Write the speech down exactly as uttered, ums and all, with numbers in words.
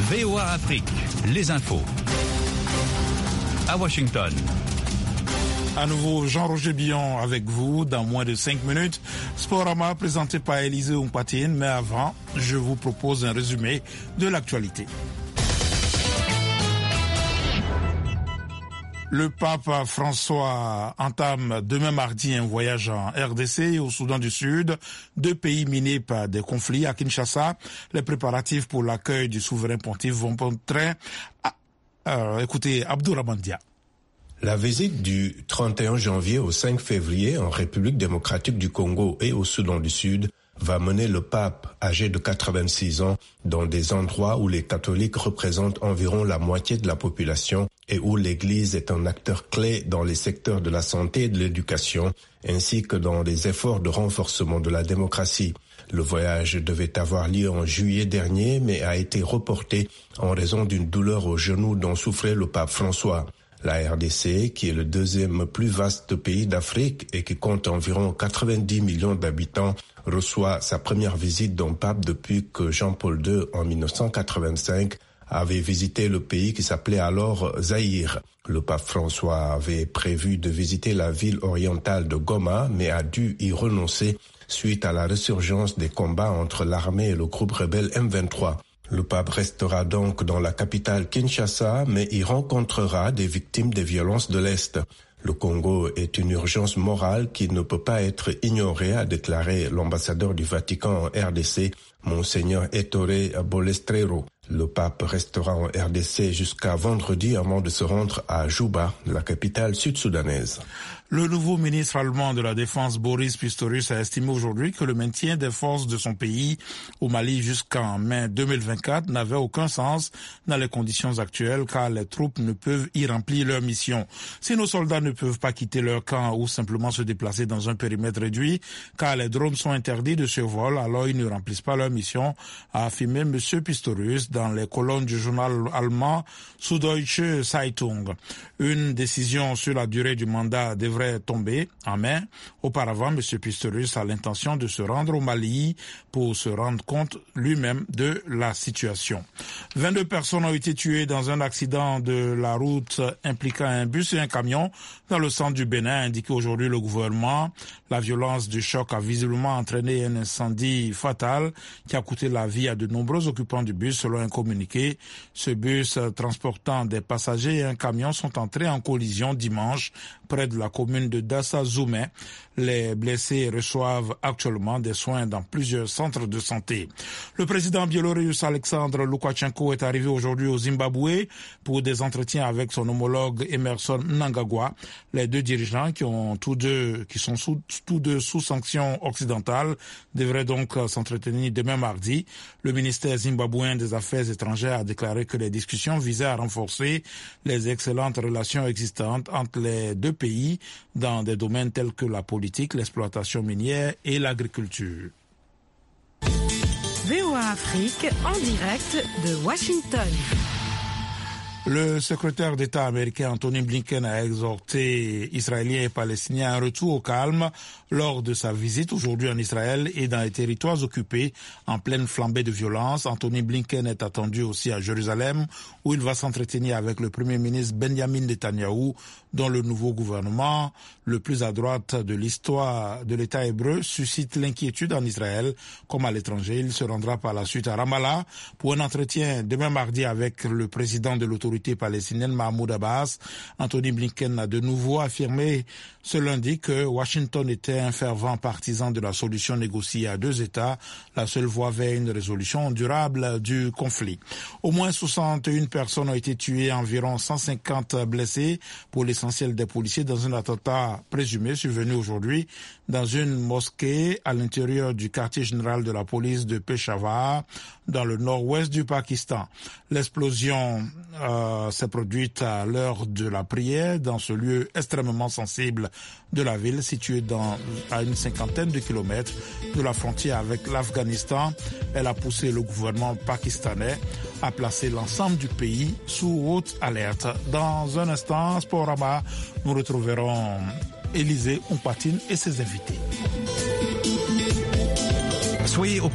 V O A Afrique, les infos. À Washington. À nouveau, Jean-Roger Billon avec vous dans moins de cinq minutes. Sporama présenté par Élisée Ompatine. Mais avant, je vous propose un résumé de l'actualité. Le pape François entame demain mardi un voyage en R D C et au Soudan du Sud, deux pays minés par des conflits. À Kinshasa, les préparatifs pour l'accueil du souverain pontife vont montrer. Ah, euh, écoutez, Abdourahmane Dia. La visite du trente et un janvier au cinq février en République démocratique du Congo et au Soudan du Sud va mener le pape, âgé de quatre-vingt-six ans, dans des endroits où les catholiques représentent environ la moitié de la population et où l'Église est un acteur clé dans les secteurs de la santé et de l'éducation, ainsi que dans les efforts de renforcement de la démocratie. Le voyage devait avoir lieu en juillet dernier, mais a été reporté en raison d'une douleur au genou dont souffrait le pape François. La R D C, qui est le deuxième plus vaste pays d'Afrique et qui compte environ quatre-vingt-dix millions d'habitants, reçoit sa première visite d'un pape depuis que Jean-Paul deux, en mille neuf cent quatre-vingt-cinq, avait visité le pays qui s'appelait alors Zaïre. Le pape François avait prévu de visiter la ville orientale de Goma, mais a dû y renoncer suite à la résurgence des combats entre l'armée et le groupe rebelle M vingt-trois. Le pape restera donc dans la capitale Kinshasa, mais y rencontrera des victimes des violences de l'Est. Le Congo est une urgence morale qui ne peut pas être ignorée, a déclaré l'ambassadeur du Vatican en R D C, Monseigneur Ettore Bolestrero. Le pape restera en R D C jusqu'à vendredi avant de se rendre à Juba, la capitale sud-soudanaise. Le nouveau ministre allemand de la Défense, Boris Pistorius, a estimé aujourd'hui que le maintien des forces de son pays au Mali jusqu'en mai deux mille vingt-quatre n'avait aucun sens dans les conditions actuelles car les troupes ne peuvent y remplir leur mission. Si nos soldats ne peuvent pas quitter leur camp ou simplement se déplacer dans un périmètre réduit car les drones sont interdits de survol, alors ils ne remplissent pas leur mission, a affirmé M. Pistorius dans les colonnes du journal allemand Süddeutsche Zeitung. Une décision sur la durée du mandat devrait tomber en mai. Auparavant, M. Pistorius a l'intention de se rendre au Mali pour se rendre compte lui-même de la situation. vingt-deux personnes ont été tuées dans un accident de la route impliquant un bus et un camion dans le centre du Bénin, a indiqué aujourd'hui le gouvernement. La violence du choc a visiblement entraîné un incendie fatal qui a coûté la vie à de nombreux occupants du bus, selon un communiqué. Ce bus transportant des passagers et un camion sont entrés en collision dimanche près de la commune de Dassa-Zoumé. Les blessés reçoivent actuellement des soins dans plusieurs centres de santé. Le président biélorusse Alexandre Loukachenko est arrivé aujourd'hui au Zimbabwe pour des entretiens avec son homologue Emerson Mnangagwa. Les deux dirigeants qui ont tous deux, qui sont sous, tous deux sous sanctions occidentales devraient donc s'entretenir demain mardi. Le ministère zimbabwéen des Affaires étrangères a déclaré que les discussions visaient à renforcer les excellentes relations existantes entre les deux pays dans des domaines tels que la politique, l'exploitation minière et l'agriculture. V O A Afrique en direct de Washington. Le secrétaire d'État américain Anthony Blinken a exhorté Israéliens et Palestiniens à un retour au calme lors de sa visite aujourd'hui en Israël et dans les territoires occupés en pleine flambée de violence. Anthony Blinken est attendu aussi à Jérusalem où il va s'entretenir avec le Premier ministre Benjamin Netanyahou, dont le nouveau gouvernement, le plus à droite de l'histoire de l'État hébreu, suscite l'inquiétude en Israël comme à l'étranger. Il se rendra par la suite à Ramallah pour un entretien demain mardi avec le président de l'autorité palestinienne Mahmoud Abbas. Anthony Blinken a de nouveau affirmé ce lundi que Washington était un fervent partisan de la solution négociée à deux États, la seule voie vers une résolution durable du conflit. Au moins soixante et une personnes ont été tuées, environ cent cinquante blessés, pour l'essentiel des policiers, dans un attentat présumé survenu aujourd'hui dans une mosquée à l'intérieur du quartier général de la police de Peshawar, dans le nord-ouest du Pakistan. L'explosion euh, s'est produite à l'heure de la prière dans ce lieu extrêmement sensible de la ville, situé dans, à une cinquantaine de kilomètres de la frontière avec l'Afghanistan. Elle a poussé le gouvernement pakistanais à placer l'ensemble du pays sous haute alerte. Dans un instant, Sporama, nous retrouverons Élisée Ompatine et ses invités. Soyez au